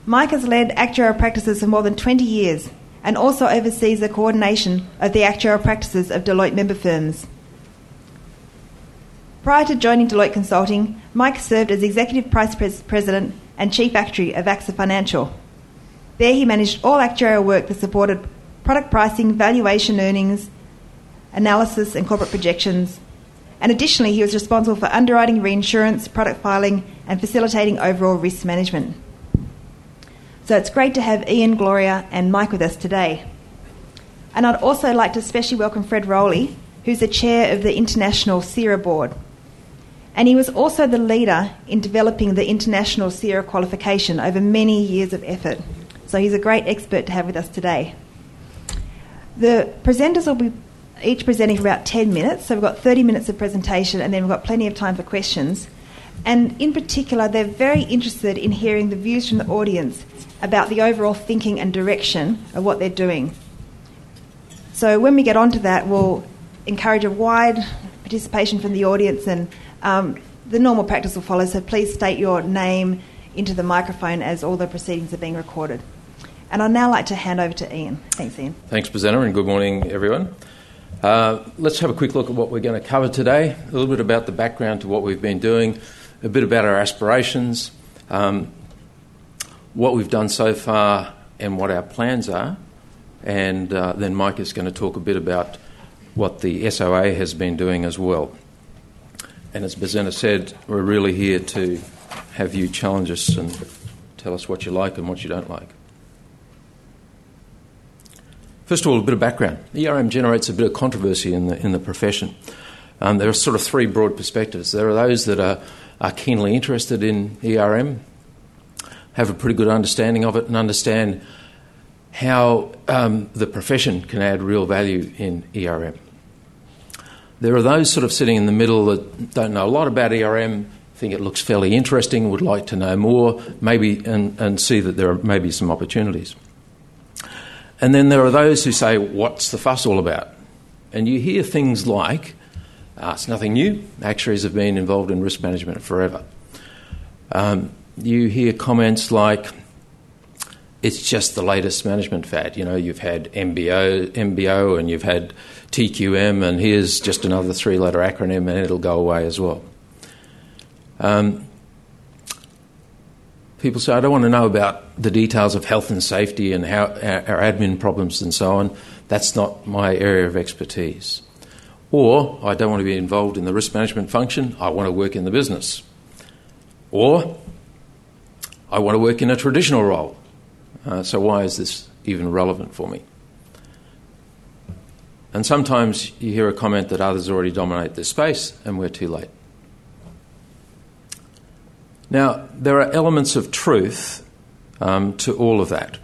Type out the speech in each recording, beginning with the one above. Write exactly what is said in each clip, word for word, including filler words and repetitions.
Mike has led actuarial practices for more than twenty years and also oversees the coordination of the actuarial practices of Deloitte member firms. Prior to joining Deloitte Consulting, Mike served as Executive Vice President and Chief Actuary of AXA Financial. There he managed all actuarial work that supported product pricing, valuation earnings, analysis and corporate projections. And additionally, he was responsible for underwriting, reinsurance, product filing and facilitating overall risk management. So it's great to have Ian, Gloria and Mike with us today. And I'd also like to especially welcome Fred Rowley, who's the chair of the International SIRA Board. And he was also the leader in developing the International SIRA qualification over many years of effort. So he's a great expert to have with us today. The presenters will be each presenting for about ten minutes. So we've got thirty minutes of presentation and then we've got plenty of time for questions. And in particular, they're very interested in hearing the views from the audience about the overall thinking and direction of what they're doing. So when we get onto that, we'll encourage a wide participation from the audience and um, the normal practice will follow. So please state your name into the microphone as all the proceedings are being recorded. And I'd now like to hand over to Ian. Thanks, Ian. Thanks, presenter, and good morning, everyone. Uh, let's have a quick look at what we're going to cover today, a little bit about the background to what we've been doing, a bit about our aspirations, um, what we've done so far and what our plans are, and uh, then Mike is going to talk a bit about what the S O A has been doing as well. And as Bazena said, we're really here to have you challenge us and tell us what you like and what you don't like. First of all, a bit of background. E R M generates a bit of controversy in the in the profession. Um, there are sort of three broad perspectives. There are those that are, are keenly interested in E R M, have a pretty good understanding of it and understand how um, the profession can add real value in E R M. There are those sort of sitting in the middle that don't know a lot about E R M, think it looks fairly interesting, would like to know more, maybe and, and see that there are maybe some opportunities. And then there are those who say, what's the fuss all about? And you hear things like, uh, it's nothing new, actuaries have been involved in risk management forever. Um, you hear comments like, it's just the latest management fad. You know, you've had M B O, M B O and you've had T Q M, and here's just another three-letter acronym and it'll go away as well. Um, people say, I don't want to know about the details of health and safety and how our, our admin problems and so on. That's not my area of expertise. Or, I don't want to be involved in the risk management function. I want to work in the business. Or, I want to work in a traditional role. Uh, so why is this even relevant for me? And sometimes you hear a comment that others already dominate this space and we're too late. Now, there are elements of truth um, to all of that.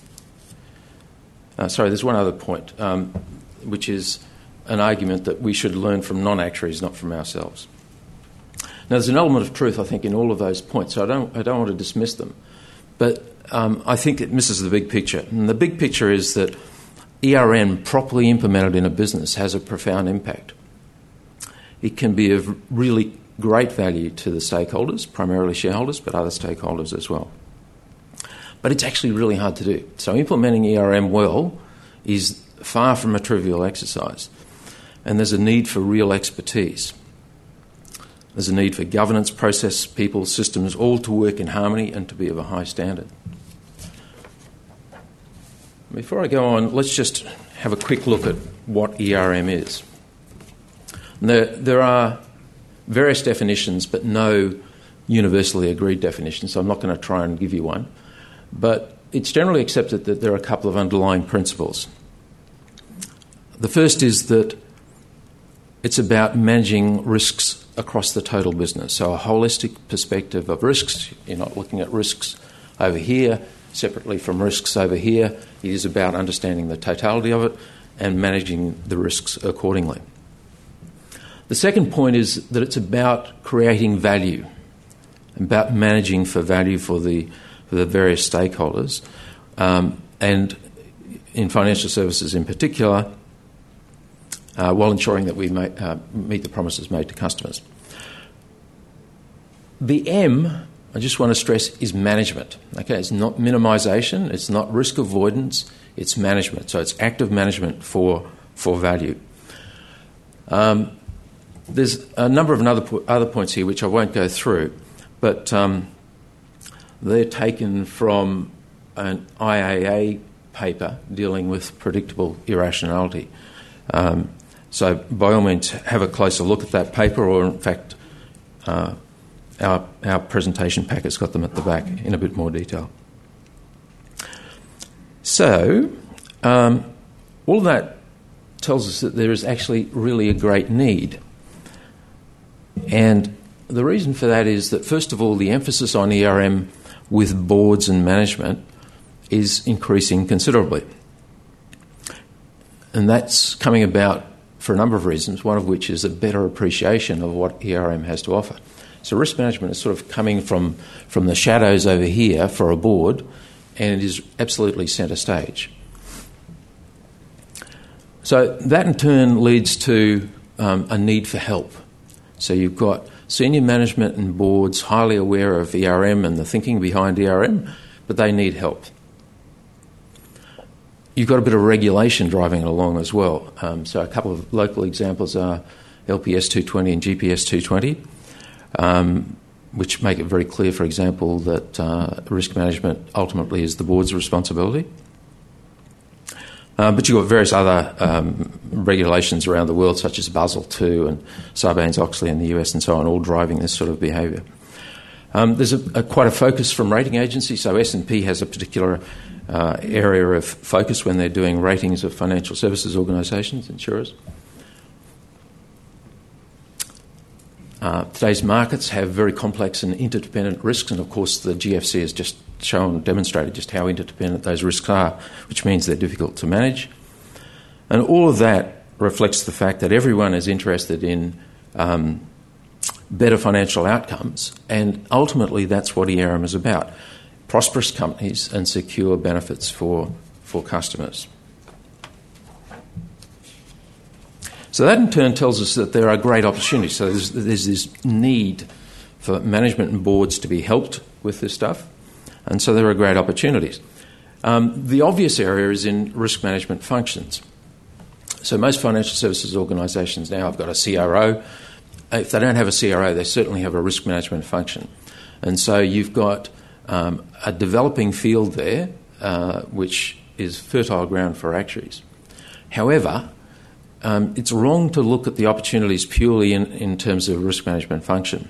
Uh, sorry, there's one other point, um, which is an argument that we should learn from non-actuaries, not from ourselves. Now, there's an element of truth, I think, in all of those points, so I don't, I don't want to dismiss them. But um, I think it misses the big picture. And the big picture is that E R M, properly implemented in a business, has a profound impact. It can be of really great value to the stakeholders, primarily shareholders, but other stakeholders as well. But it's actually really hard to do. So implementing E R M well is far from a trivial exercise. And there's a need for real expertise. There's a need for governance, process, people, systems, all to work in harmony and to be of a high standard. Before I go on, let's just have a quick look at what E R M is. There, there are various definitions, but no universally agreed definition, so I'm not going to try and give you one. But it's generally accepted that there are a couple of underlying principles. The first is that it's about managing risks across the total business, so a holistic perspective of risks. You're not looking at risks over here separately from risks over here. It is about understanding the totality of it and managing the risks accordingly. The second point is that it's about creating value, about managing for value for the for the various stakeholders, um, and in financial services in particular, uh, while ensuring that we may, uh, meet the promises made to customers. The M I just want to stress, is management. Okay, it's not minimisation, it's not risk avoidance, it's management. So it's active management for for value. Um, there's a number of other po- other points here which I won't go through, but um, they're taken from an I A A paper dealing with predictable irrationality. Um, so by all means, have a closer look at that paper, or in fact, uh, our, our presentation packet's got them at the back in a bit more detail. So, um, all of that tells us that there is actually really a great need. And the reason for that is that, first of all, the emphasis on E R M with boards and management is increasing considerably. And that's coming about for a number of reasons, one of which is a better appreciation of what E R M has to offer. So risk management is sort of coming from, from the shadows over here for a board, and it is absolutely centre stage. So that in turn leads to um, a need for help. So you've got senior management and boards highly aware of E R M and the thinking behind E R M, but they need help. You've got a bit of regulation driving it along as well. Um, so a couple of local examples are L P S two twenty and G P S two twenty, um, which make it very clear, for example, that uh, risk management ultimately is the board's responsibility. Uh, but you've got various other um, regulations around the world, such as Basel two and Sarbanes-Oxley in the U S and so on, all driving this sort of behaviour. Um, there's a, a, quite a focus from rating agencies. So S and P has a particular uh, area of focus when they're doing ratings of financial services organisations, insurers. Uh, today's markets have very complex and interdependent risks, and of course the G F C has just shown, demonstrated just how interdependent those risks are, which means they're difficult to manage. And all of that reflects the fact that everyone is interested in um, better financial outcomes, and ultimately that's what E R M is about: prosperous companies and secure benefits for, for customers. So that in turn tells us that there are great opportunities. So there's, there's this need for management and boards to be helped with this stuff, and so there are great opportunities. Um, the obvious area is in risk management functions. So most financial services organisations now have got a C R O. If they don't have a C R O, they certainly have a risk management function. And so you've got um, a developing field there, uh, which is fertile ground for actuaries. However, um, it's wrong to look at the opportunities purely in, in terms of risk management function.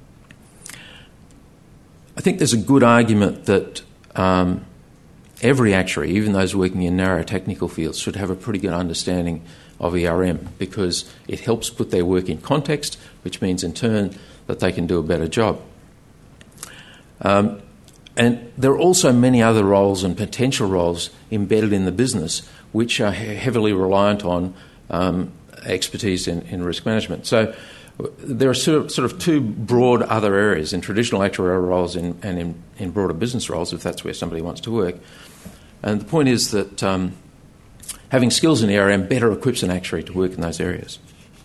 I think there's a good argument that um, every actuary, even those working in narrow technical fields, should have a pretty good understanding of E R M, because it helps put their work in context, which means in turn that they can do a better job. Um, and there are also many other roles and potential roles embedded in the business which are he- heavily reliant on um, expertise in, in risk management. So there are sort of, sort of two broad other areas in traditional actuarial roles in, and in, in broader business roles, if that's where somebody wants to work. And the point is that um, having skills in E R M better equips an actuary to work in those areas.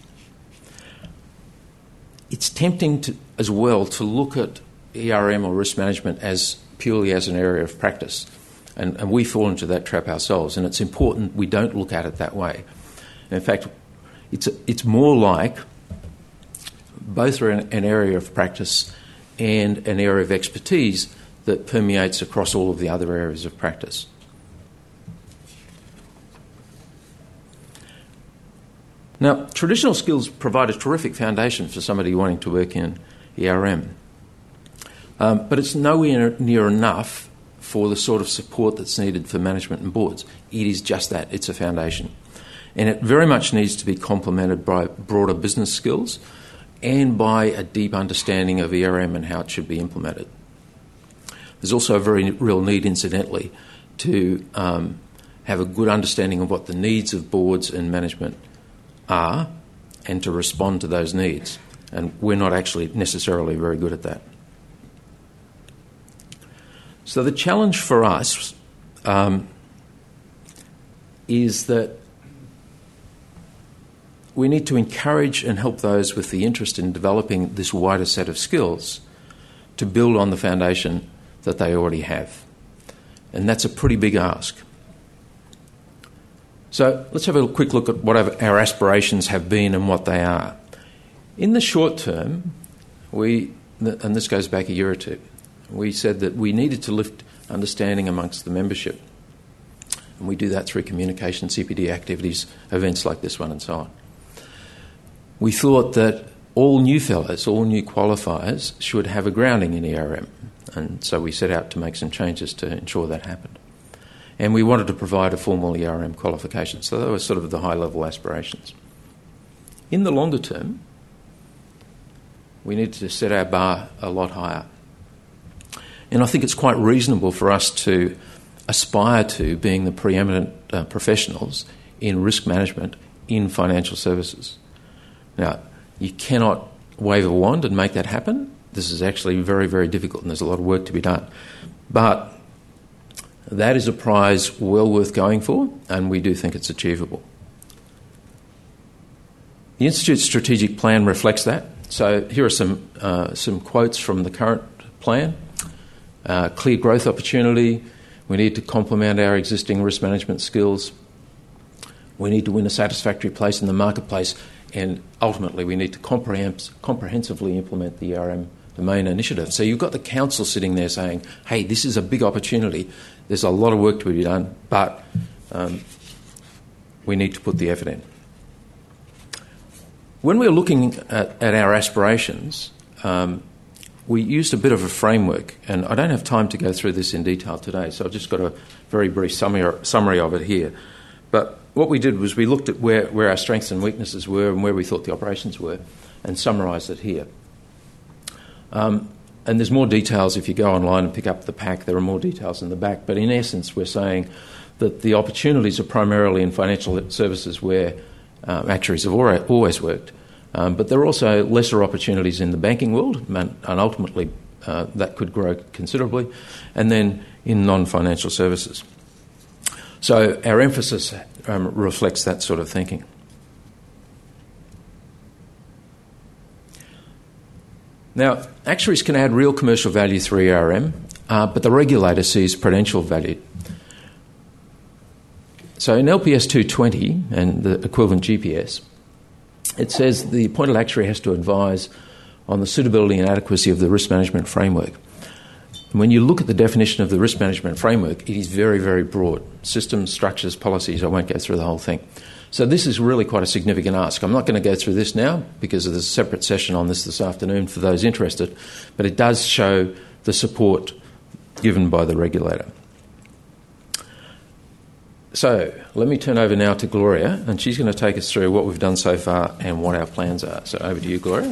It's tempting to, as well to look at E R M or risk management as purely as an area of practice. And, and we fall into that trap ourselves, and it's important we don't look at it that way. In fact, it's, it's more like both are an, an area of practice and an area of expertise that permeates across all of the other areas of practice. Now, traditional skills provide a terrific foundation for somebody wanting to work in E R M, um, but it's nowhere near enough for the sort of support that's needed for management and boards. It is just that, it's a foundation. And it very much needs to be complemented by broader business skills and by a deep understanding of E R M and how it should be implemented. There's also a very real need, incidentally, to um, have a good understanding of what the needs of boards and management are and to respond to those needs. And we're not actually necessarily very good at that. So the challenge for us um, is that we need to encourage and help those with the interest in developing this wider set of skills to build on the foundation that they already have. And that's a pretty big ask. So let's have a quick look at what our aspirations have been and what they are. In the short term, we, and this goes back a year or two, we said that we needed to lift understanding amongst the membership. And we do that through communication, C P D activities, events like this one and so on. We thought that all new fellows, all new qualifiers should have a grounding in E R M. And so we set out to make some changes to ensure that happened. And we wanted to provide a formal E R M qualification. So those were sort of the high-level aspirations. In the longer term, we need to set our bar a lot higher. And I think it's quite reasonable for us to aspire to being the preeminent uh, professionals in risk management in financial services. Now, you cannot wave a wand and make that happen. This is actually very, very difficult and there's a lot of work to be done. But that is a prize well worth going for, and we do think it's achievable. The Institute's strategic plan reflects that. So here are some uh, some quotes from the current plan. Uh, clear growth opportunity. We need to complement our existing risk management skills. We need to win a satisfactory place in the marketplace, and ultimately we need to comprehens- comprehensively implement the E R M domain initiative. So you've got the council sitting there saying, hey, this is a big opportunity. There's a lot of work to be done, but um, we need to put the effort in. When we were looking at, at our aspirations, um, we used a bit of a framework, and I don't have time to go through this in detail today, so I've just got a very brief summary, summary of it here. But what we did was we looked at where, where our strengths and weaknesses were and where we thought the operations were and summarised it here. Um, and there's more details if you go online and pick up the pack. There are more details in the back. But in essence, we're saying that the opportunities are primarily in financial services where um, actuaries have always worked. Um, but there are also lesser opportunities in the banking world, and ultimately uh, that could grow considerably, and then in non-financial services. So our emphasis um, reflects that sort of thinking. Now, actuaries can add real commercial value through E R M, uh, but the regulator sees prudential value. So in L P S two twenty and the equivalent G P S, it says the appointed actuary has to advise on the suitability and adequacy of the risk management framework. And when you look at the definition of the risk management framework, it is very, very broad. Systems, structures, policies, I won't go through the whole thing. So this is really quite a significant ask. I'm not going to go through this now because there's a separate session on this this afternoon for those interested, but it does show the support given by the regulator. So let me turn over now to Gloria, and she's going to take us through what we've done so far and what our plans are. So over to you, Gloria.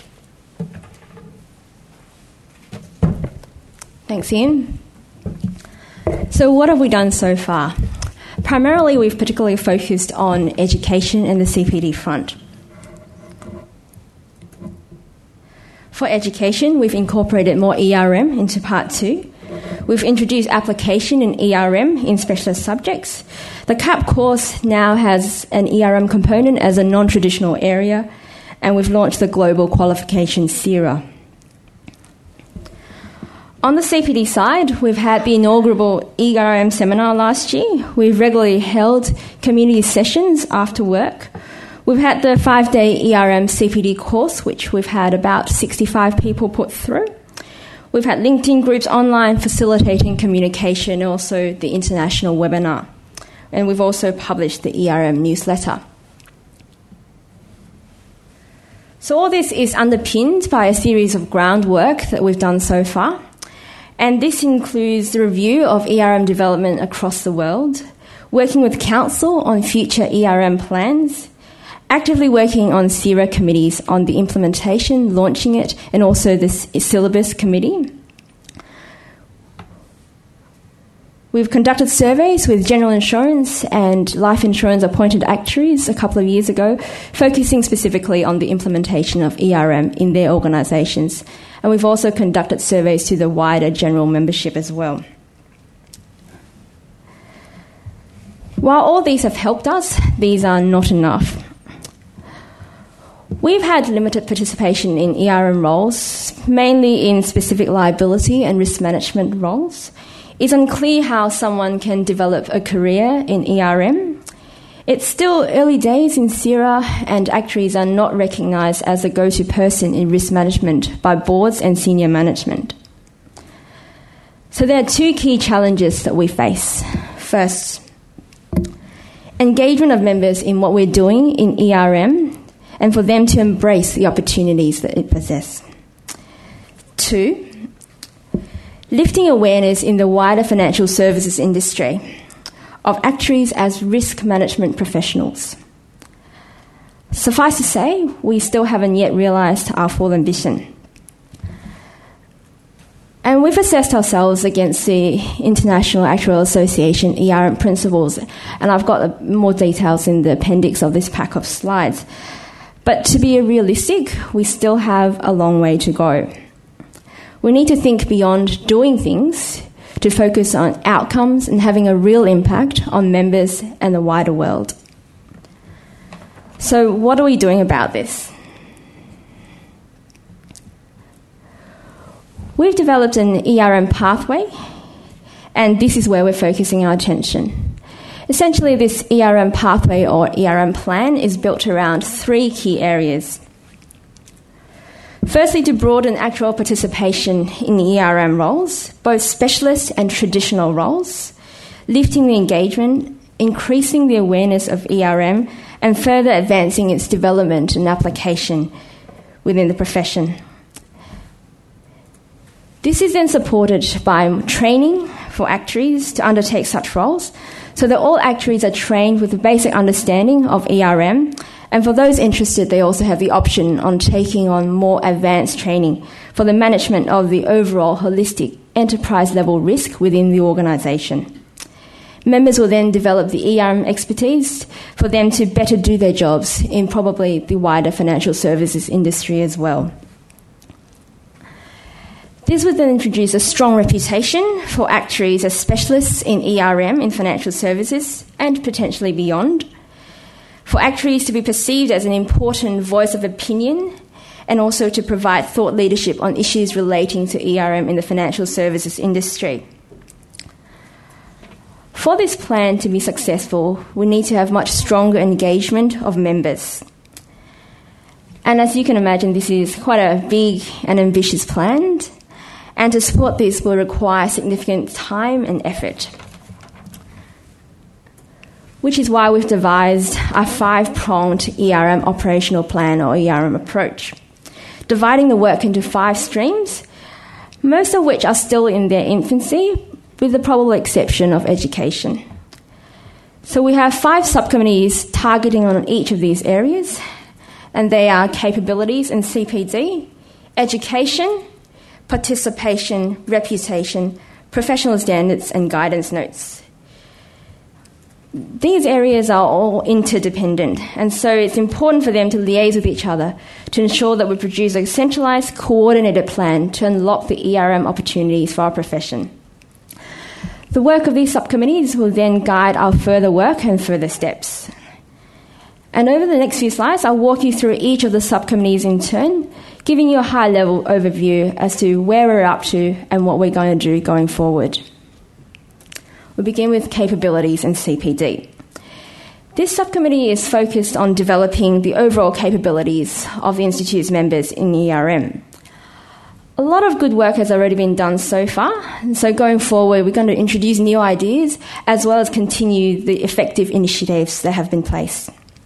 Thanks, Ian. So what have we done so far? Primarily, we've particularly focused on education and the C P D front. For education, we've incorporated more E R M into Part two. We've introduced application in E R M in specialist subjects. The C A P course now has an E R M component as a non-traditional area, and we've launched the Global Qualification S E R A. On the C P D side, we've had the inaugural E R M seminar last year. We've regularly held community sessions after work. We've had the five-day E R M C P D course, which we've had about sixty-five people put through. We've had LinkedIn groups online facilitating communication, and also the international webinar. And we've also published the E R M newsletter. So all this is underpinned by a series of groundwork that we've done so far. And this includes the review of E R M development across the world, working with Council on future E R M plans, actively working on S E R A committees on the implementation, launching it, and also the syllabus committee. We've conducted surveys with general insurance and life insurance appointed actuaries a couple of years ago, focusing specifically on the implementation of E R M in their organisations. And we've also conducted surveys to the wider general membership as well. While all these have helped us, these are not enough. We've had limited participation in E R M roles, mainly in specific liability and risk management roles. It's unclear how someone can develop a career in E R M. It's still early days in C I R A, and actuaries are not recognised as a go-to person in risk management by boards and senior management. So there are two key challenges that we face. First, engagement of members in what we're doing in E R M, and for them to embrace the opportunities that it possesses. Two, lifting awareness in the wider financial services industry of actuaries as risk management professionals. Suffice to say, we still haven't yet realised our full ambition. And we've assessed ourselves against the International Actuarial Association E R M principles, and I've got more details in the appendix of this pack of slides. But to be realistic, we still have a long way to go. We need to think beyond doing things to focus on outcomes and having a real impact on members and the wider world. So what are we doing about this? We've developed an E R M pathway, and this is where we're focusing our attention. Essentially, this E R M pathway or E R M plan is built around three key areas. Firstly, to broaden actual participation in E R M roles, both specialist and traditional roles, lifting the engagement, increasing the awareness of E R M, and further advancing its development and application within the profession. This is then supported by training for actuaries to undertake such roles, so that all actuaries are trained with a basic understanding of E R M, and for those interested, they also have the option on taking on more advanced training for the management of the overall holistic enterprise-level risk within the organisation. Members will then develop the E R M expertise for them to better do their jobs in probably the wider financial services industry as well. This would then introduce a strong reputation for actuaries as specialists in E R M in financial services and potentially beyond, for actuaries to be perceived as an important voice of opinion, and also to provide thought leadership on issues relating to E R M in the financial services industry. For this plan to be successful, we need to have much stronger engagement of members. And as you can imagine, this is quite a big and ambitious plan, and to support this will require significant time and effort, which is why we've devised a five-pronged E R M operational plan or E R M approach, dividing the work into five streams, most of which are still in their infancy, with the probable exception of education. So we have five subcommittees targeting on each of these areas, and they are capabilities and C P D, education, participation, reputation, professional standards, and guidance notes. These areas are all interdependent, and so it's important for them to liaise with each other to ensure that we produce a centralised, coordinated plan to unlock the E R M opportunities for our profession. The work of these subcommittees will then guide our further work and further steps. And over the next few slides, I'll walk you through each of the subcommittees in turn, giving you a high-level overview as to where we're up to and what we're going to do going forward. We'll begin with capabilities and C P D. This subcommittee is focused on developing the overall capabilities of the Institute's members in E R M. A lot of good work has already been done so far, and so going forward, we're going to introduce new ideas as well as continue the effective initiatives that have been placed.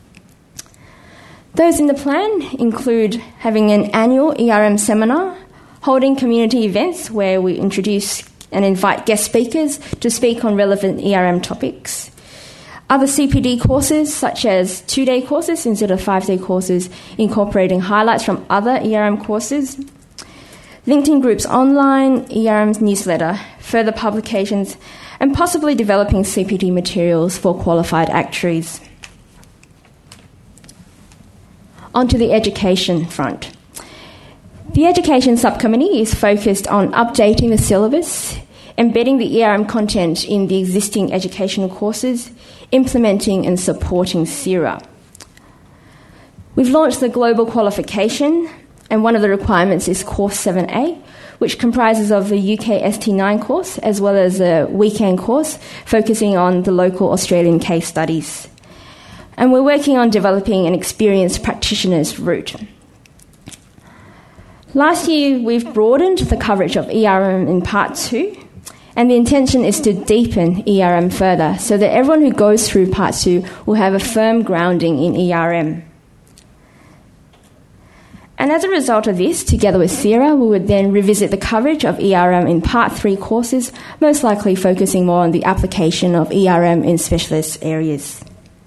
Those in the plan include having an annual E R M seminar, holding community events where we introduce and invite guest speakers to speak on relevant E R M topics, other C P D courses such as two-day courses instead of five-day courses, incorporating highlights from other E R M courses, LinkedIn groups online, E R M newsletter, further publications, and possibly developing C P D materials for qualified actuaries. Onto the education front. The education subcommittee is focused on updating the syllabus, embedding the E R M content in the existing educational courses, implementing and supporting C I R A. We've launched the global qualification, and one of the requirements is Course seven A, which comprises of the U K S T nine course as well as a weekend course focusing on the local Australian case studies. And we're working on developing an experienced practitioners route. Last year, we've broadened the coverage of E R M in Part two, and the intention is to deepen E R M further so that everyone who goes through Part two will have a firm grounding in E R M. And as a result of this, together with Sierra, we would then revisit the coverage of E R M in Part three courses, most likely focusing more on the application of E R M in specialist areas.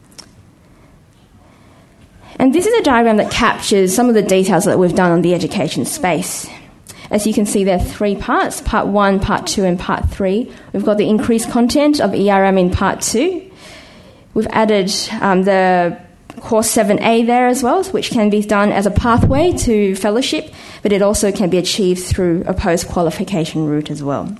And this is a diagram that captures some of the details that we've done on the education space. As you can see, there are three parts, Part one, Part two and Part three. We've got the increased content of E R M in Part two. We've added um, the Course seven A there as well, which can be done as a pathway to fellowship, but it also can be achieved through a post-qualification route as well.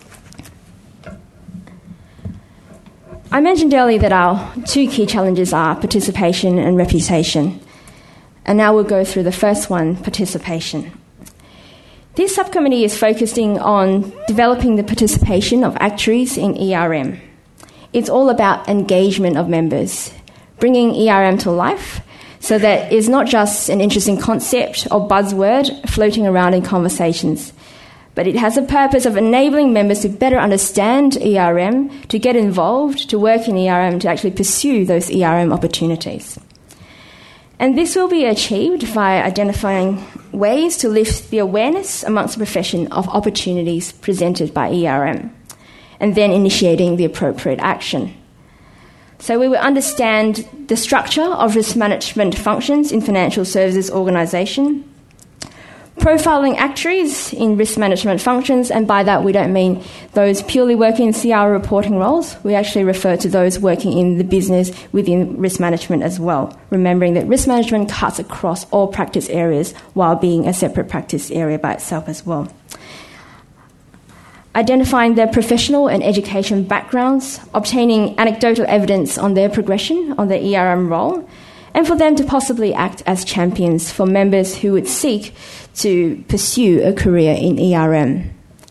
I mentioned earlier that our two key challenges are participation and reputation. And now we'll go through the first one, participation. This subcommittee is focusing on developing the participation of actuaries in E R M. It's all about engagement of members, bringing E R M to life so that it's not just an interesting concept or buzzword floating around in conversations, but it has a purpose of enabling members to better understand E R M, to get involved, to work in E R M, to actually pursue those E R M opportunities. And this will be achieved via identifying ways to lift the awareness amongst the profession of opportunities presented by E R M, and then initiating the appropriate action. So we will understand the structure of risk management functions in financial services organisation, profiling actuaries in risk management functions, and by that we don't mean those purely working in C R reporting roles. We actually refer to those working in the business within risk management as well, remembering that risk management cuts across all practice areas while being a separate practice area by itself as well. Identifying their professional and education backgrounds, obtaining anecdotal evidence on their progression on their E R M role, and for them to possibly act as champions for members who would seek to pursue a career in E R M.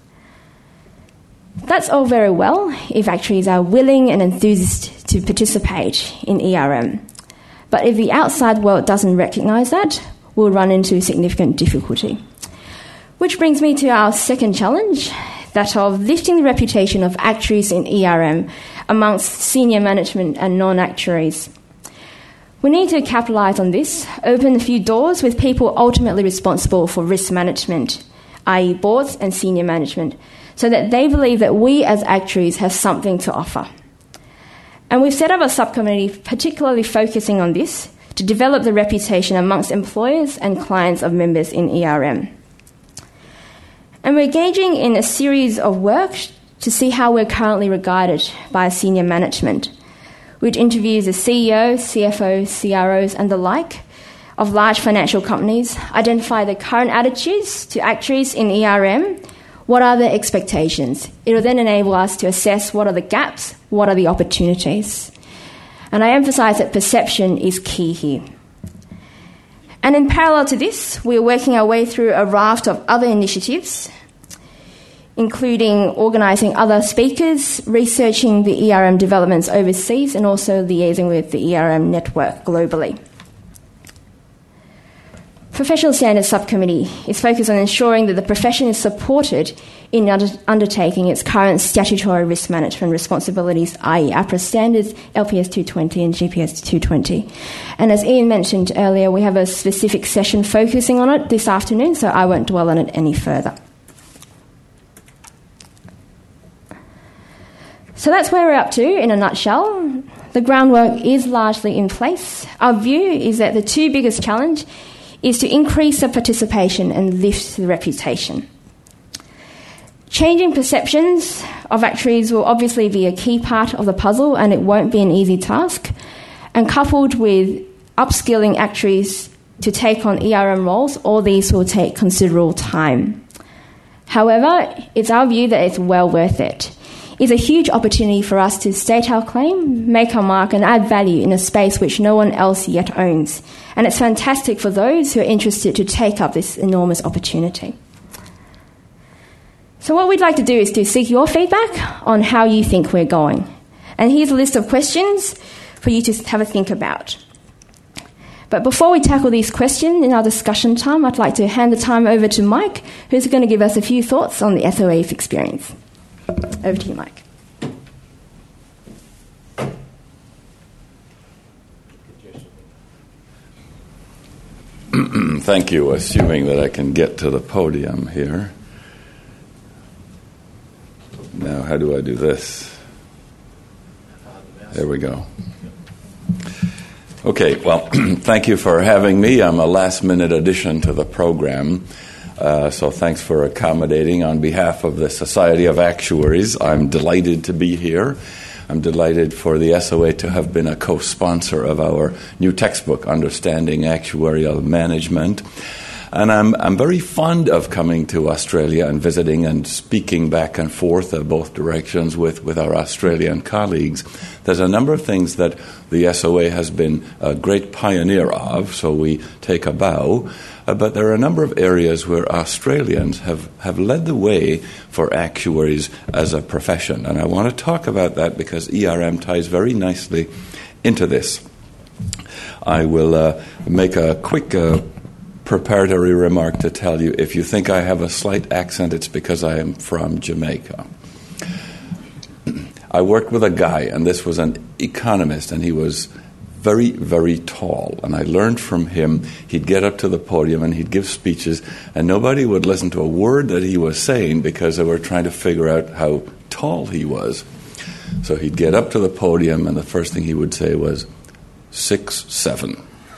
That's all very well if actuaries are willing and enthused to participate in E R M. But if the outside world doesn't recognise that, we'll run into significant difficulty. Which brings me to our second challenge, that of lifting the reputation of actuaries in E R M amongst senior management and non-actuaries. We need to capitalise on this, open a few doors with people ultimately responsible for risk management, that is boards and senior management, so that they believe that we as actuaries have something to offer. And we've set up a subcommittee particularly focusing on this to develop the reputation amongst employers and clients of members in E R M. And we're engaging in a series of work to see how we're currently regarded by senior management, which interviews the C E O, C F O, C R Os and the like of large financial companies, identify the current attitudes to actuaries in E R M, what are their expectations. It will then enable us to assess what are the gaps, what are the opportunities. And I emphasise that perception is key here. And in parallel to this, we're working our way through a raft of other initiatives, including organising other speakers, researching the E R M developments overseas, and also liaising with the E R M network globally. Professional Standards Subcommittee is focused on ensuring that the profession is supported in under- undertaking its current statutory risk management responsibilities, that is APRA standards, L P S two twenty and G P S two twenty. And as Ian mentioned earlier, we have a specific session focusing on it this afternoon, so I won't dwell on it any further. So that's where we're up to in a nutshell. The groundwork is largely in place. Our view is that the two biggest challenge is to increase the participation and lift the reputation. Changing perceptions of actuaries will obviously be a key part of the puzzle, and it won't be an easy task. And coupled with upskilling actuaries to take on E R M roles, all these will take considerable time. However, it's our view that it's well worth it. is a huge opportunity for us to state our claim, make our mark, and add value in a space which no one else yet owns. And it's fantastic for those who are interested to take up this enormous opportunity. So what we'd like to do is to seek your feedback on how you think we're going. And here's a list of questions for you to have a think about. But before we tackle these questions in our discussion time, I'd like to hand the time over to Mike, who's going to give us a few thoughts on the S O A's experience. Over to you, Mike. Thank you. Assuming that I can get to the podium here. Now, how do I do this? There we go. Okay, well, thank you for having me. I'm a last-minute addition to the program, uh, so thanks for accommodating. On behalf of the Society of Actuaries, I'm delighted to be here. I'm delighted for the S O A to have been a co-sponsor of our new textbook, Understanding Actuarial Management. And I'm I'm very fond of coming to Australia and visiting and speaking back and forth in both directions with, with our Australian colleagues. There's a number of things that the S O A has been a great pioneer of, so we take a bow. Uh, but there are a number of areas where Australians have, have led the way for actuaries as a profession. And I want to talk about that because E R M ties very nicely into this. I will uh, make a quick Uh, preparatory remark to tell you, if you think I have a slight accent, it's because I am from Jamaica. I worked with a guy, and this was an economist, and he was very, very tall. And I learned from him, he'd get up to the podium and he'd give speeches, and nobody would listen to a word that he was saying because they were trying to figure out how tall he was. So he'd get up to the podium, and the first thing he would say was, six, seven.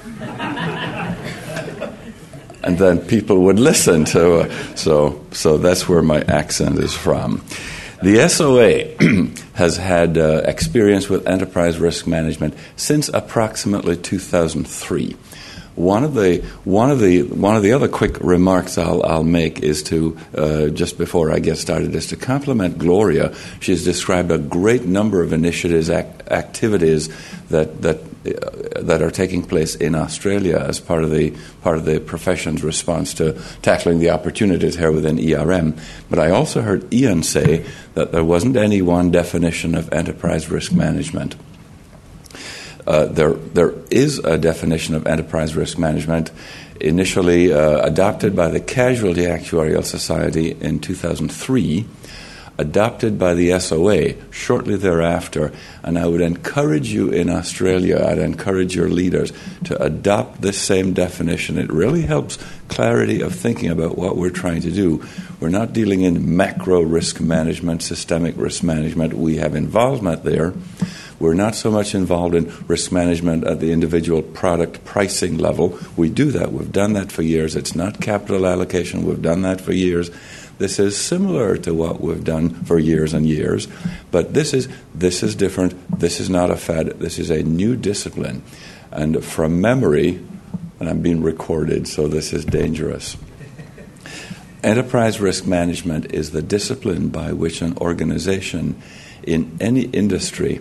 And then people would listen to it. So, so that's where my accent is from. The S O A has had uh, experience with enterprise risk management since approximately two thousand three. One of the one of the one of the other quick remarks I'll I'll make is to uh, just before I get started is to compliment Gloria. She's described a great number of initiatives, act, activities that that uh, that are taking place in Australia as part of the part of the profession's response to tackling the opportunities here within E R M. But I also heard Ian say that there wasn't any one definition of enterprise risk management. Uh, there, there is a definition of enterprise risk management initially uh, adopted by the Casualty Actuarial Society in two thousand three, adopted by the S O A shortly thereafter, and I would encourage you in Australia, I'd encourage your leaders to adopt this same definition. It really helps clarity of thinking about what we're trying to do. We're not dealing in macro risk management, systemic risk management. We have involvement there. We're not so much involved in risk management at the individual product pricing level. We do that. We've done that for years. It's not capital allocation. We've done that for years. This is similar to what we've done for years and years. But this is this is different. This is not a fad. This is a new discipline. And from memory, and I'm being recorded, so this is dangerous. Enterprise risk management is the discipline by which an organization in any industry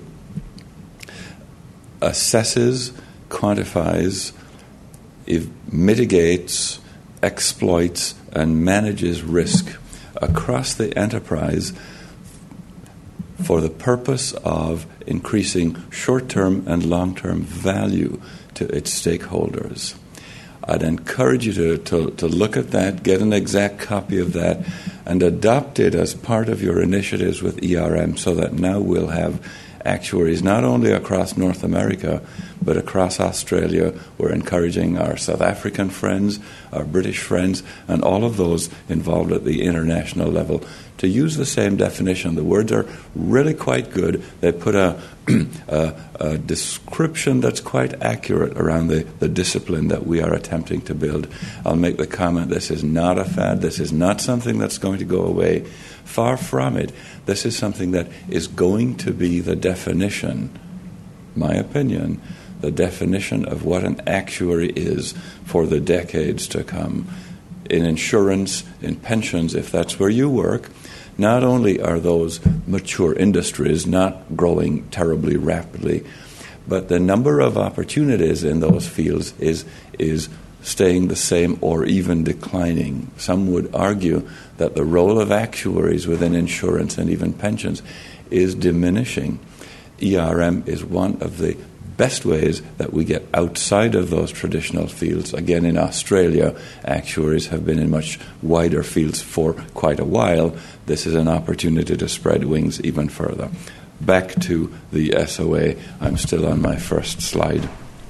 assesses, quantifies, if mitigates, exploits, and manages risk across the enterprise for the purpose of increasing short-term and long-term value to its stakeholders. I'd encourage you to, to, to look at that, get an exact copy of that, and adopt it as part of your initiatives with E R M so that now we'll have actuaries not only across North America but across Australia. We're encouraging our South African friends, our British friends, and all of those involved at the international level to use the same definition. The words are really quite good. They put a, a, a description that's quite accurate around the, the discipline that we are attempting to build. I'll make the comment, this is not a fad. This is not something that's going to go away. Far from it. This is something that is going to be the definition, my opinion, the definition of what an actuary is for the decades to come. In insurance, in pensions, if that's where you work, not only are those mature industries not growing terribly rapidly, but the number of opportunities in those fields is is staying the same or even declining. Some would argue that the role of actuaries within insurance and even pensions is diminishing. E R M is one of the best ways that we get outside of those traditional fields. Again, in Australia, actuaries have been in much wider fields for quite a while. This is an opportunity to spread wings even further. Back to the S O A. I'm still on my first slide,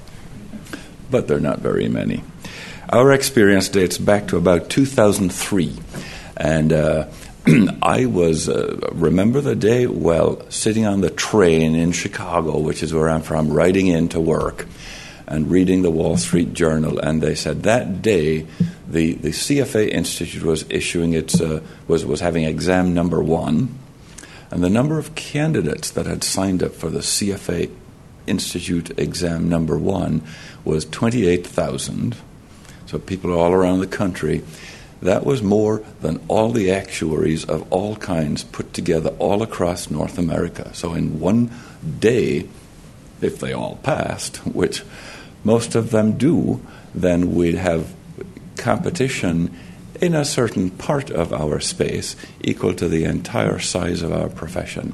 but there are not very many. Our experience dates back to about two thousand three, and uh, I was, uh, remember the day well, sitting on the train in Chicago, which is where I'm from, riding in to work and reading the Wall Street Journal, and they said that day the, the C F A Institute was issuing its, uh, was, was having exam number one, and the number of candidates that had signed up for the C F A Institute exam number one was twenty-eight thousand. So people all around the country. That was more than all the actuaries of all kinds put together all across North America. So in one day, if they all passed, which most of them do, then we'd have competition in a certain part of our space equal to the entire size of our profession.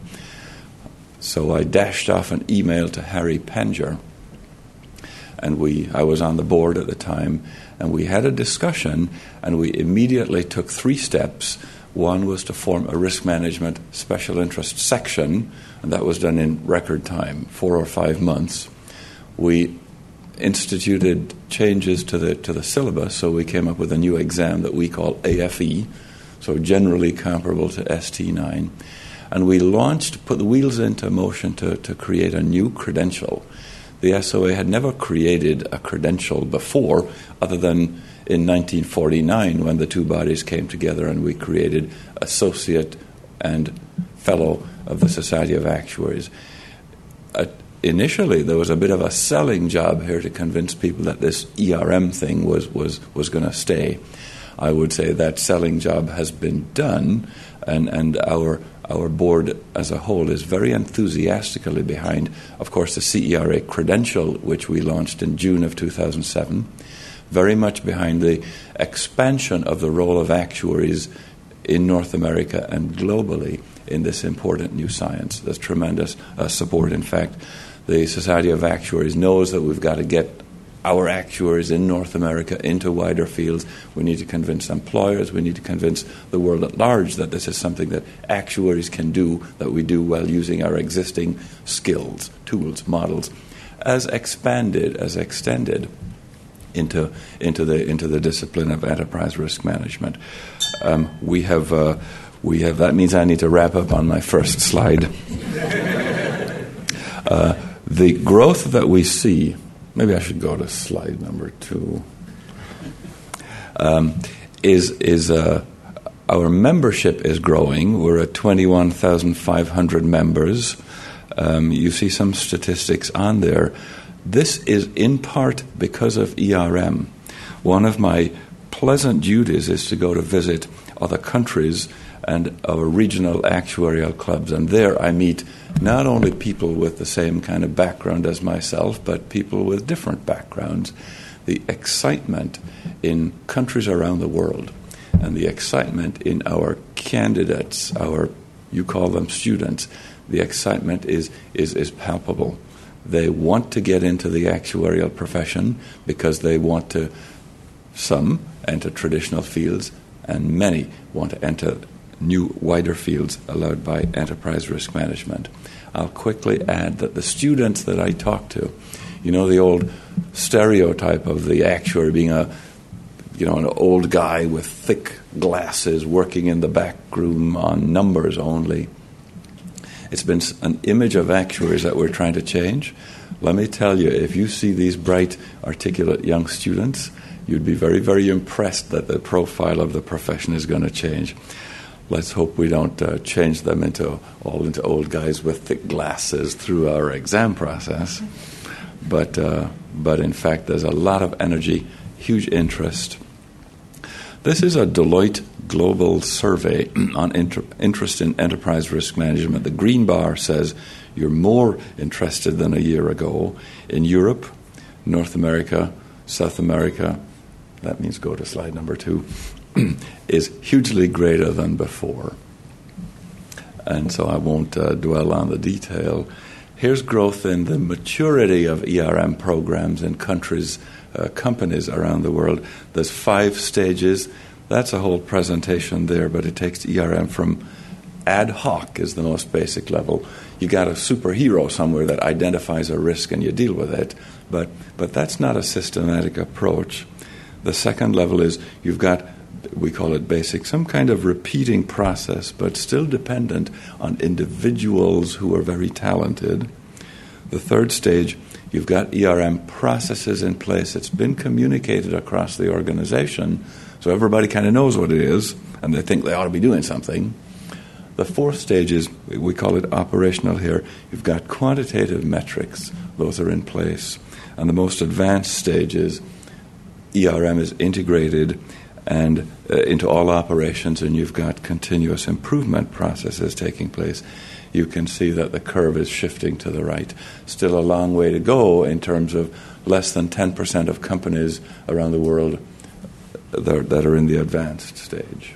So I dashed off an email to Harry Panger, and we I was on the board at the time, and we had a discussion, and we immediately took three steps. One was to form a risk management special interest section, and that was done in record time, four or five months. We instituted changes to the to the syllabus, so we came up with a new exam that we call A F E, so generally comparable to S T nine. And we launched, put the wheels into motion to, to create a new credential. The S O A had never created a credential before, other than in nineteen forty-nine when the two bodies came together and we created Associate and Fellow of the Society of Actuaries. Uh, initially, there was a bit of a selling job here to convince people that this E R M thing was, was, was going to stay. I would say that selling job has been done, and, and our Our board as a whole is very enthusiastically behind, of course, the C E R A credential, which we launched in June of two thousand seven, very much behind the expansion of the role of actuaries in North America and globally in this important new science. There's tremendous uh, support. In fact, the Society of Actuaries knows that we've got to get our actuaries in North America into wider fields. We need to convince employers, we need to convince the world at large that this is something that actuaries can do, that we do while using our existing skills, tools, models, as expanded, as extended into into the into the discipline of enterprise risk management. Um, we have uh, we have that means I need to wrap up on my first slide. uh, the growth that we see. Maybe I should go to slide number two. Um, is is uh, our membership is growing. We're at twenty-one thousand five hundred members. Um, you see some statistics on there. This is in part because of E R M. One of my pleasant duties is to go to visit other countries and our regional actuarial clubs, and there I meet not only people with the same kind of background as myself, but people with different backgrounds. The excitement in countries around the world and the excitement in our candidates, our, you call them students, the excitement is, is, is palpable. They want to get into the actuarial profession because they want to, some enter traditional fields, and many want to enter new, wider fields allowed by enterprise risk management. I'll quickly add that the students that I talk to, you know, the old stereotype of the actuary being a, you know, an old guy with thick glasses working in the back room on numbers only. It's been an image of actuaries that we're trying to change. Let me tell you, if you see these bright, articulate young students, you'd be very, very impressed that the profile of the profession is going to change. Let's hope we don't uh, change them into all into old guys with thick glasses through our exam process. But uh, but in fact, there's a lot of energy, huge interest. This is a Deloitte global survey on inter- interest in enterprise risk management. The green bar says you're more interested than a year ago in Europe, North America, South America. That means go to slide number two. Is hugely greater than before. And so I won't uh, dwell on the detail. Here's growth in the maturity of E R M programs in countries, uh, companies around the world. There's five stages. That's a whole presentation there, but it takes E R M from ad hoc is the most basic level. You got a superhero somewhere that identifies a risk and you deal with it, but but that's not a systematic approach. The second level is you've got, we call it basic, some kind of repeating process, but still dependent on individuals who are very talented. The third stage, you've got E R M processes in place. It's been communicated across the organization, so everybody kind of knows what it is, and they think they ought to be doing something. The fourth stage is, we call it operational here. You've got quantitative metrics. Those are in place. And the most advanced stage is E R M is integrated and uh, into all operations, and you've got continuous improvement processes taking place. You can see that the curve is shifting to the right. Still a long way to go in terms of less than ten percent of companies around the world that, that are in the advanced stage.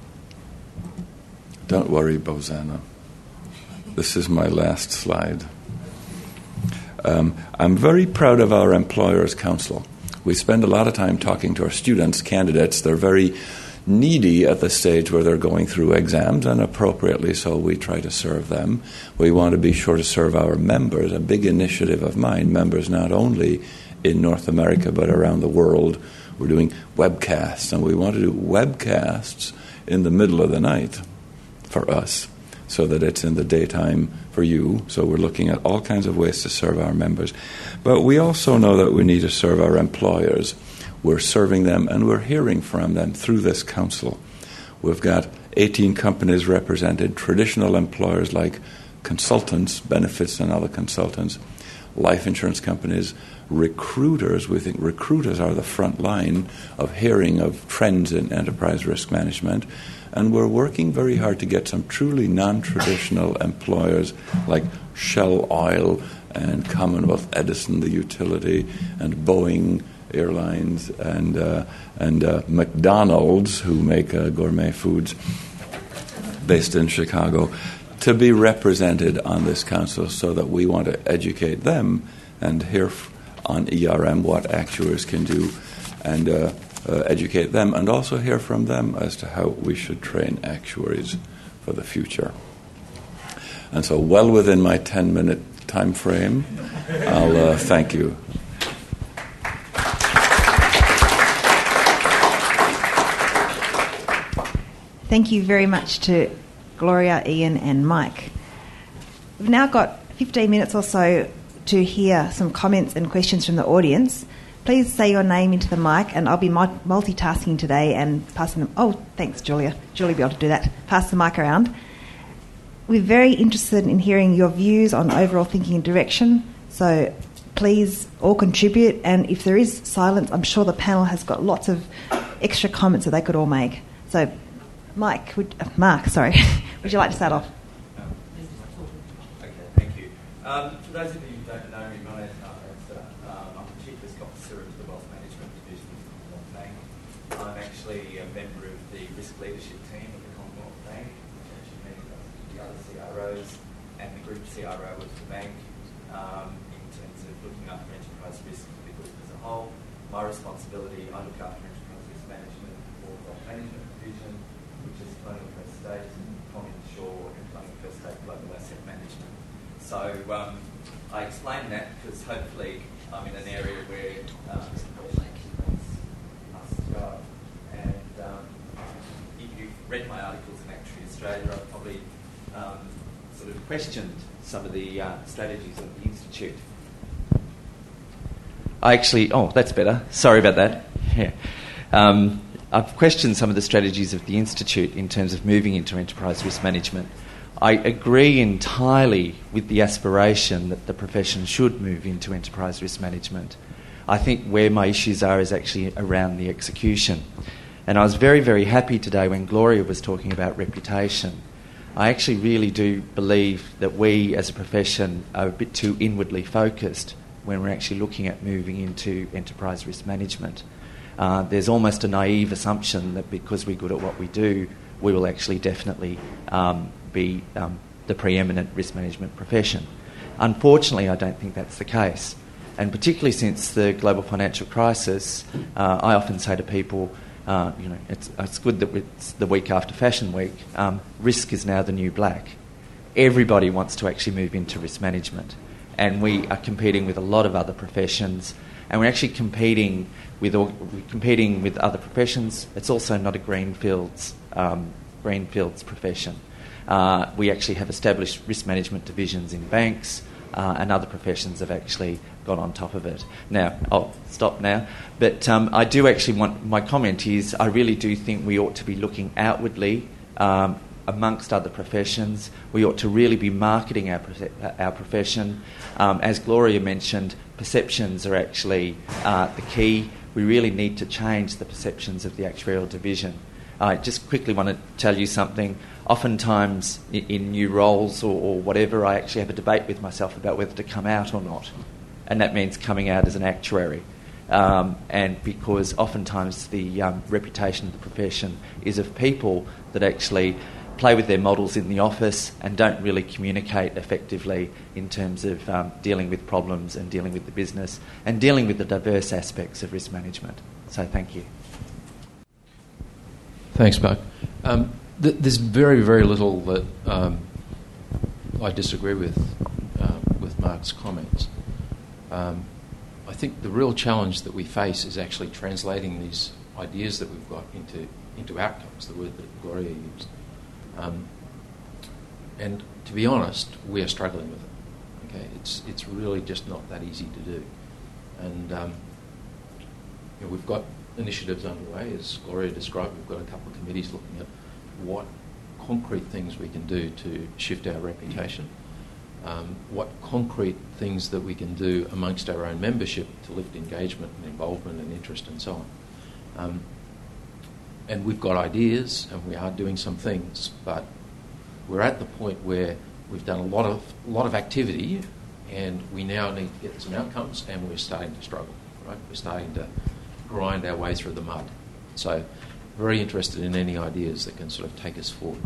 Don't worry, Bozana. This is my last slide. Um, I'm very proud of our Employers' Council. We spend a lot of time talking to our students, candidates. They're very needy at the stage where they're going through exams, and appropriately so we try to serve them. We want to be sure to serve our members, a big initiative of mine, members not only in North America but around the world. We're doing webcasts, and we want to do webcasts in the middle of the night for us so that it's in the daytime for you. So we're looking at all kinds of ways to serve our members. But we also know that we need to serve our employers. We're serving them and we're hearing from them through this council. We've got eighteen companies represented, traditional employers like consultants, benefits and other consultants, life insurance companies, recruiters. We think recruiters are the front line of hearing of trends in enterprise risk management. And we're working very hard to get some truly non-traditional employers like Shell Oil and Commonwealth Edison, the utility, and Boeing Airlines, and uh, and uh, McDonald's, who make uh, gourmet foods, based in Chicago, to be represented on this council so that we want to educate them and hear f- on E R M what actuaries can do, and uh, uh, educate them, and also hear from them as to how we should train actuaries for the future. And so, well within my ten-minute time frame, I'll uh, thank you. Thank you very much to Gloria, Ian and Mike. We've now got fifteen minutes or so to hear some comments and questions from the audience. Please say your name into the mic, and I'll be multitasking today and passing them. Oh, thanks, Julia. Julia will be able to do that. Pass the mic around. We're very interested in hearing your views on overall thinking and direction, so please all contribute, and if there is silence, I'm sure the panel has got lots of extra comments that they could all make. So, Mike, would, uh, Mark, sorry, would you like to start off? Okay, thank you. Um, for those of you who don't know me, my name is Mark Oster. Um, I'm the Chief Risk Officer of the Wealth Management Division of the Commonwealth Bank. I'm actually a member of the Risk Leadership Team of the Commonwealth Bank, which actually means the other C R Os and the Group C R O of the bank um, in terms of looking after enterprise risk for the group as a whole. My responsibility, I look after enterprise risk management for the Wealth Management Division, which is Colonial First State, Colonial Shore, and Colonial First State Global Asset Management. So um, I explain that because hopefully I'm in an area where um, must go. And um, if you've read my articles in Actuary Australia, I've probably um, sort of questioned some of the uh, strategies of the Institute. I actually, oh, that's better. Sorry about that. Yeah. Um, I've questioned some of the strategies of the Institute in terms of moving into enterprise risk management. I agree entirely with the aspiration that the profession should move into enterprise risk management. I think where my issues are is actually around the execution. And I was very, very happy today when Gloria was talking about reputation. I actually really do believe that we as a profession are a bit too inwardly focused when we're actually looking at moving into enterprise risk management. Uh, there's almost a naive assumption that because we're good at what we do, we will actually definitely um, be um, the preeminent risk management profession. Unfortunately, I don't think that's the case. And particularly since the global financial crisis, uh, I often say to people, uh, you know, it's, it's good that it's the week after Fashion Week. Um, risk is now the new black. Everybody wants to actually move into risk management. And we are competing with a lot of other professions, and we're actually competing with we're competing with other professions. It's also not a greenfields um, greenfields profession. Uh, we actually have established risk management divisions in banks, uh, and other professions have actually got on top of it. Now, I'll stop now. But um, I do actually want, my comment is, I really do think we ought to be looking outwardly um, amongst other professions. We ought to really be marketing our our profession. Um, as Gloria mentioned, perceptions are actually uh, the key. We really need to change the perceptions of the actuarial division. I just quickly want to tell you something. Oftentimes in, in new roles or, or whatever, I actually have a debate with myself about whether to come out or not. And that means coming out as an actuary. Um, and because oftentimes the um, reputation of the profession is of people that actually play with their models in the office and don't really communicate effectively in terms of um, dealing with problems and dealing with the business and dealing with the diverse aspects of risk management. So thank you. Thanks, Mark. Um, th- there's very, very little that um, I disagree with um, with Mark's comments. Um, I think the real challenge that we face is actually translating these ideas that we've got into into outcomes, the word that Gloria used. Um, and to be honest, we are struggling with it. Okay, it's it's really just not that easy to do. And um, you know, we've got initiatives underway, as Gloria described. We've got a couple of committees looking at what concrete things we can do to shift our reputation. Um, what concrete things that we can do amongst our own membership to lift engagement and involvement and interest and so on. Um, and we've got ideas and we are doing some things, but we're at the point where we've done a lot of a lot of activity and we now need to get some outcomes, and we're starting to struggle, right? We're starting to grind our way through the mud. So very interested in any ideas that can sort of take us forward.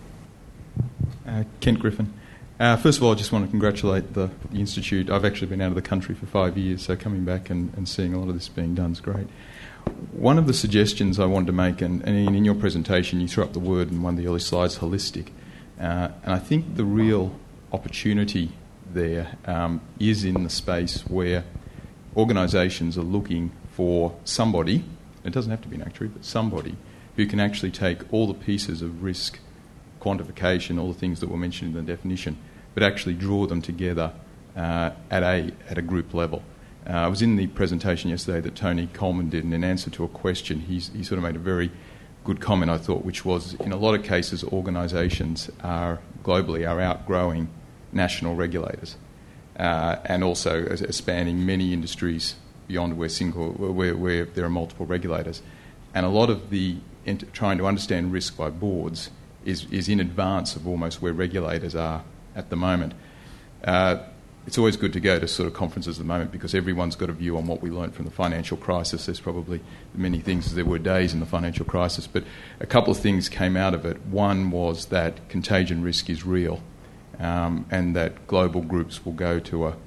Uh, Kent Griffin. Uh, first of all, I just want to congratulate the, the Institute. I've actually been out of the country for five years, so coming back and, and seeing a lot of this being done is great. One of the suggestions I wanted to make, and, and in your presentation you threw up the word in one of the early slides, holistic. Uh, and I think the real opportunity there um, is in the space where organisations are looking for somebody, it doesn't have to be an actuary, but somebody who can actually take all the pieces of risk quantification, all the things that were mentioned in the definition, but actually draw them together uh, at a at a group level. Uh, I was in the presentation yesterday that Tony Coleman did, and in answer to a question, he's, he sort of made a very good comment, I thought, which was, in a lot of cases, organisations are globally are outgrowing national regulators, uh, and also uh, spanning many industries beyond where single where, where there are multiple regulators, and a lot of the ent- trying to understand risk by boards is is in advance of almost where regulators are at the moment. Uh, it's always good to go to sort of conferences at the moment because everyone's got a view on what we learned from the financial crisis. There's probably many things as there were days in the financial crisis, but a couple of things came out of it. One was that contagion risk is real, um, and that global groups will go to a,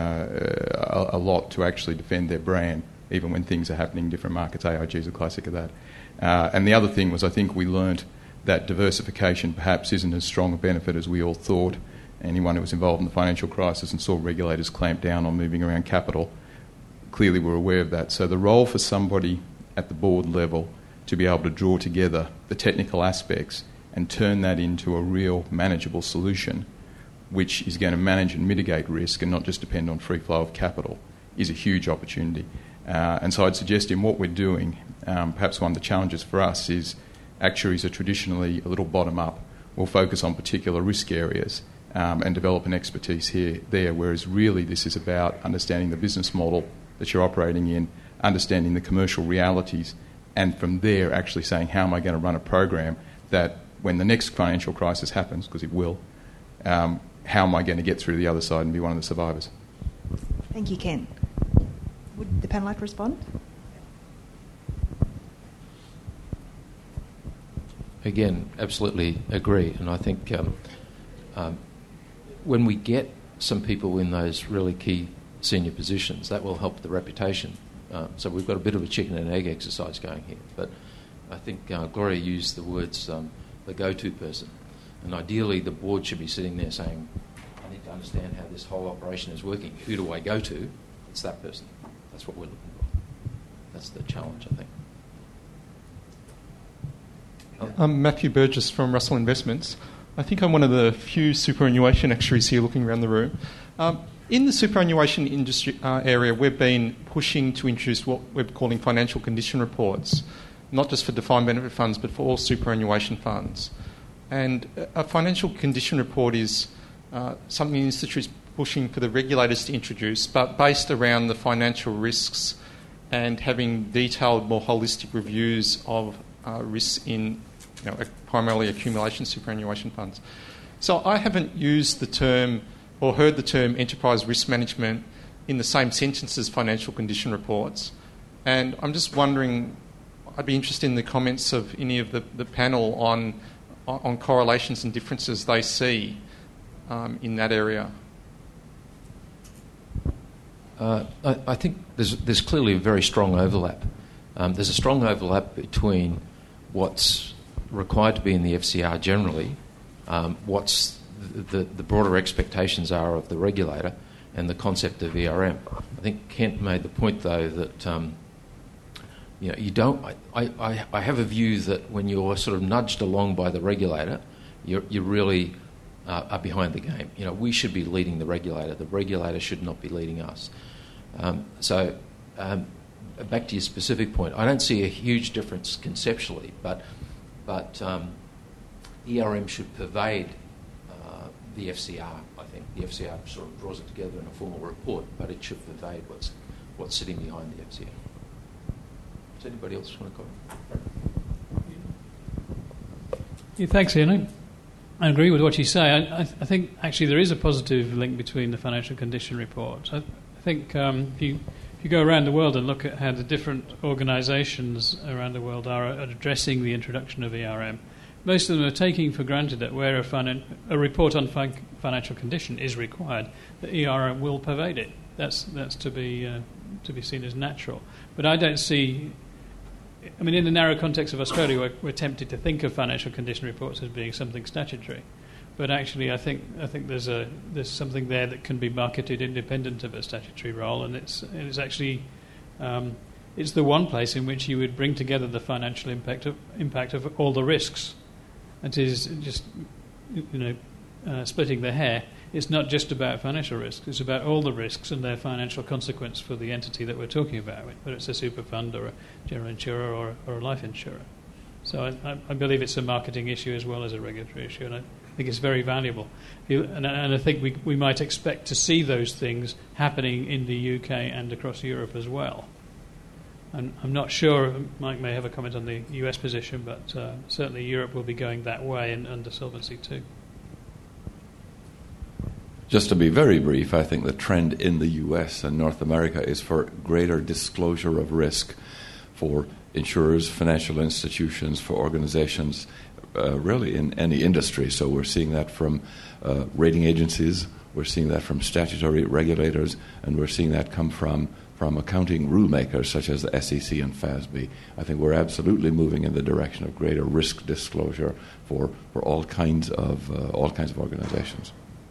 uh, a, a lot to actually defend their brand, even when things are happening in different markets. A I G is a classic of that. Uh, and the other thing was, I think we learnt that diversification perhaps isn't as strong a benefit as we all thought. Anyone who was involved in the financial crisis and saw regulators clamp down on moving around capital clearly were aware of that. So the role for somebody at the board level to be able to draw together the technical aspects and turn that into a real manageable solution, which is going to manage and mitigate risk and not just depend on free flow of capital, is a huge opportunity. Uh, and so I'd suggest in what we're doing, um, perhaps one of the challenges for us is actuaries are traditionally a little bottom-up. We'll focus on particular risk areas um, and develop an expertise here, there, whereas really this is about understanding the business model that you're operating in, understanding the commercial realities, and from there actually saying, how am I going to run a program that when the next financial crisis happens, because it will, um, how am I going to get through to the other side and be one of the survivors? Thank you, Ken. Would the panel like to respond? Again, absolutely agree. And I think um, um, when we get some people in those really key senior positions, that will help the reputation. Uh, so we've got a bit of a chicken and egg exercise going here. But I think uh, Gloria used the words um, the go-to person. And ideally the board should be sitting there saying, I need to understand how this whole operation is working. Who do I go to? It's that person. That's what we're looking for. That's the challenge, I think. I'm Matthew Burgess from Russell Investments. I think I'm one of the few superannuation actuaries here looking around the room. Um, in the superannuation industry uh, area, we've been pushing to introduce what we're calling financial condition reports, not just for defined benefit funds, but for all superannuation funds. And a financial condition report is uh, something the Institute's pushing for the regulators to introduce, but based around the financial risks and having detailed, more holistic reviews of uh, risks in you know, primarily accumulation superannuation funds. So I haven't used the term or heard the term enterprise risk management in the same sentence as financial condition reports. And I'm just wondering, I'd be interested in the comments of any of the, the panel on, on correlations and differences they see um, in that area. Uh, I, I think there's, there's clearly a very strong overlap. Um, there's a strong overlap between what's required to be in the F C R generally, um, what's the, the, the broader expectations are of the regulator, and the concept of E R M. I think Kent made the point, though, that um, you know you don't. I, I, I have a view that when you're sort of nudged along by the regulator, you're, you really uh, are behind the game. You know, we should be leading the regulator. The regulator should not be leading us. Um, so. Um, Back to your specific point, I don't see a huge difference conceptually, but but um, E R M should pervade uh, the F C R. I think the F C R sort of draws it together in a formal report, but it should pervade what's what's sitting behind the F C R. Does anybody else want to comment? Yeah, thanks, Ian. I agree with what you say. I, I, I think actually there is a positive link between the financial condition reports. I, I think um, if you If you go around the world and look at how the different organisations around the world are addressing the introduction of E R M, most of them are taking for granted that where a, finan- a report on fi- financial condition is required, that E R M will pervade it. That's that's to be uh, to be seen as natural. But I don't see. I mean, in the narrow context of Australia, we're, we're tempted to think of financial condition reports as being something statutory. But actually, I think I think there's a there's something there that can be marketed independent of a statutory role, and it's it's actually um, it's the one place in which you would bring together the financial impact of impact of all the risks. It is just you know uh, splitting the hair. It's not just about financial risks; it's about all the risks and their financial consequence for the entity that we're talking about, whether it's a super fund or a general insurer or, or a life insurer. So I, I believe it's a marketing issue as well as a regulatory issue, and I think it's very valuable. And, and I think we, we might expect to see those things happening in the U K and across Europe as well. And I'm not sure, Mike may have a comment on the U S position, but uh, certainly Europe will be going that way in, under Solvency two. Just to be very brief, I think the trend in the U S and North America is for greater disclosure of risk for insurers, financial institutions, for organizations, uh, really in any industry. So we're seeing that from uh, rating agencies, we're seeing that from statutory regulators, and we're seeing that come from, from accounting rule makers such as the S E C and F A S B. I think we're absolutely moving in the direction of greater risk disclosure for, for all kinds of uh, all kinds of organizations.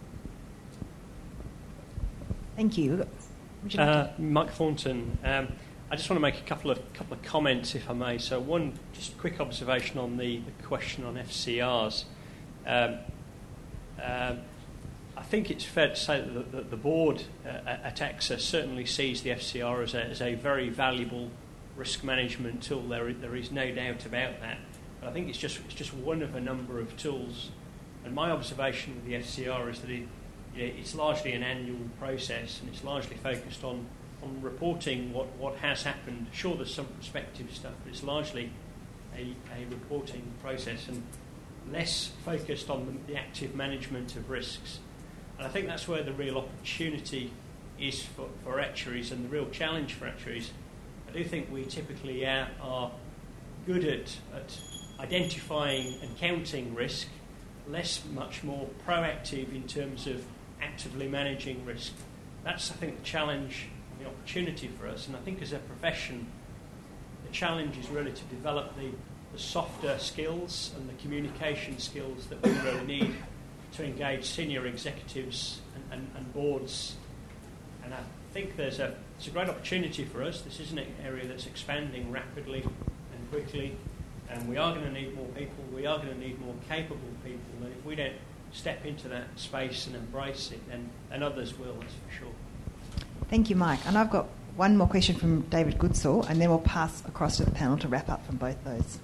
Thank you. Would you like Uh, Mike Thornton. Um, I just want to make a couple of couple of comments, if I may. So, one just quick observation on the, the question on F C Rs. Um, um, I think it's fair to say that the, the board uh, at AXA certainly sees the F C R as a, as a very valuable risk management tool. There, there is no doubt about that. But I think it's just it's just one of a number of tools. And my observation of the F C R is that it, it's largely an annual process, and it's largely focused on, on reporting what, what has happened. Sure, there's some prospective stuff, but it's largely a, a reporting process and less focused on the, the active management of risks. And I think that's where the real opportunity is for, for actuaries and the real challenge for actuaries. I do think we typically are, are good at, at identifying and counting risk, less much more proactive in terms of actively managing risk. That's, I think, the challenge and the opportunity for us. And I think as a profession, the challenge is really to develop the, the softer skills and the communication skills that we really need to engage senior executives and, and, and boards. And I think there's a, it's a great opportunity for us. This is an area that's expanding rapidly and quickly. And we are going to need more people. We are going to need more capable people. And if we don't step into that space and embrace it, then, then others will, that's for sure. Thank you, Mike. And I've got one more question from David Goodsall, and then we'll pass across to the panel to wrap up from both those.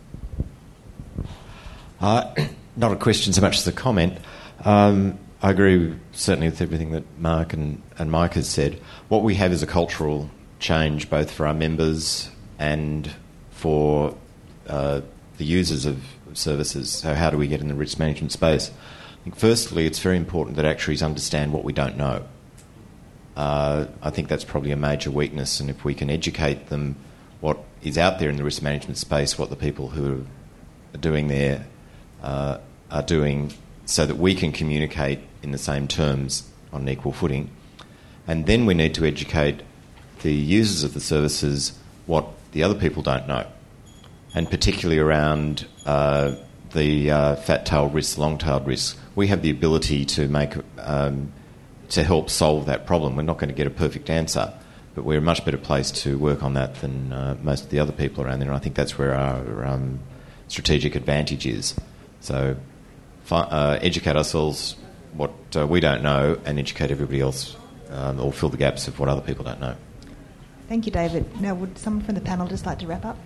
Uh, not a question so much as a comment. Um, I agree certainly with everything that Mark and, and Mike has said. What we have is a cultural change both for our members and for uh, the users of services. So how do we get in the risk management space? I think firstly it's very important that actuaries understand what we don't know. Uh, I think that's probably a major weakness, and if we can educate them what is out there in the risk management space, what the people who are doing there uh, are doing, so that we can communicate in the same terms on an equal footing. And then we need to educate the users of the services what the other people don't know, and particularly around uh, the uh, fat-tailed risks, long-tailed risks. We have the ability to make um, to help solve that problem. We're not going to get a perfect answer, but we're a much better place to work on that than uh, most of the other people around there, and I think that's where our um, strategic advantage is. So fi- uh, educate ourselves what uh, we don't know and educate everybody else, um, or fill the gaps of what other people don't know. Thank you, David. Now, would someone from the panel just like to wrap up?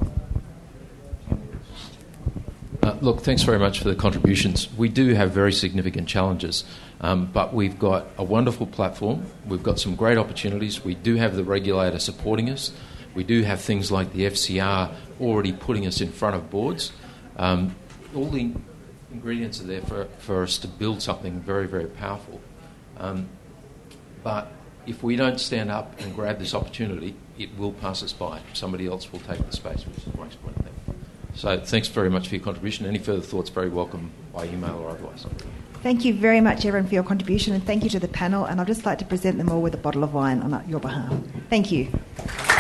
Uh, look, thanks very much for the contributions. We do have very significant challenges, um, but we've got a wonderful platform. We've got some great opportunities. We do have the regulator supporting us. We do have things like the F C R already putting us in front of boards. Um, all the ingredients are there for, for us to build something very, very powerful. Um, but if we don't stand up and grab this opportunity, it will pass us by. Somebody else will take the space, which is Mike's point, I think. So thanks very much for your contribution. Any further thoughts, very welcome by email or otherwise. Thank you very much, everyone, for your contribution, and thank you to the panel. And I'd just like to present them all with a bottle of wine on your behalf. Thank you.